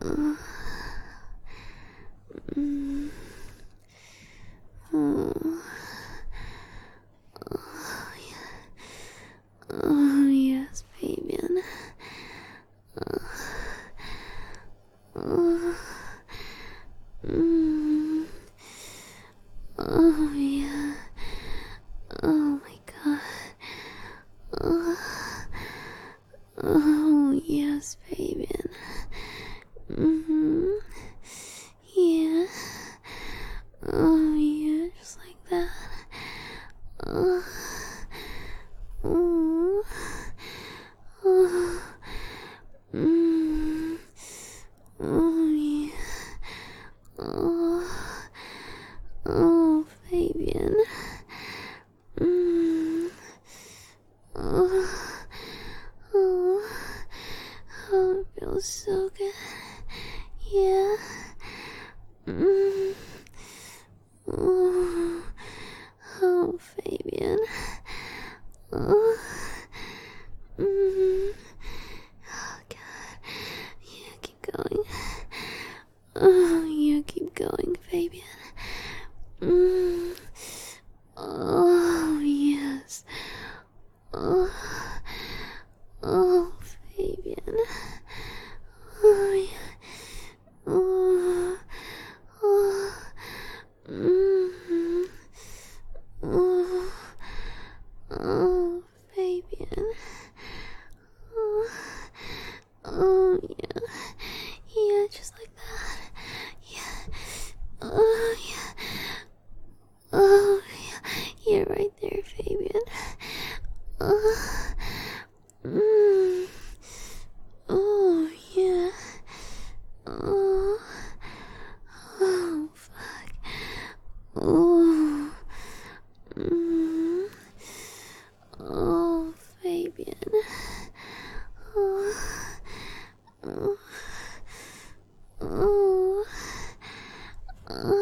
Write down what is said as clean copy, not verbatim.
Uh, mm, oh, oh, yeah. Oh, yes, Fabian. Uh, uh, mm, oh, yeah. Oh, my God. Uh, oh, yes, Fabian. Mm-hmm. Yeah. Oh, yeah, just like that. Uh, oh, oh, mm, oh, yeah. Oh, oh, Fabian. Mm, oh, oh, oh, it feels so good. Yeah. Mm, oh, oh, Fabian. Oh, mm, oh, God. Yeah, keep going. Oh, yeah, keep going, Fabian. Mm, oh, yes. Oh, oh, Fabian. Oh, yeah. Oh, oh, mm, oh, oh, Fabian. Oh, oh, yeah. Yeah, just like that. Yeah. Oh, yeah. Oh, yeah. You're right there, Fabian. Oh, mm, oh, yeah. Oh, oh, fuck. Oh, mm, oh, Fabian. Oh, oh, oh, oh.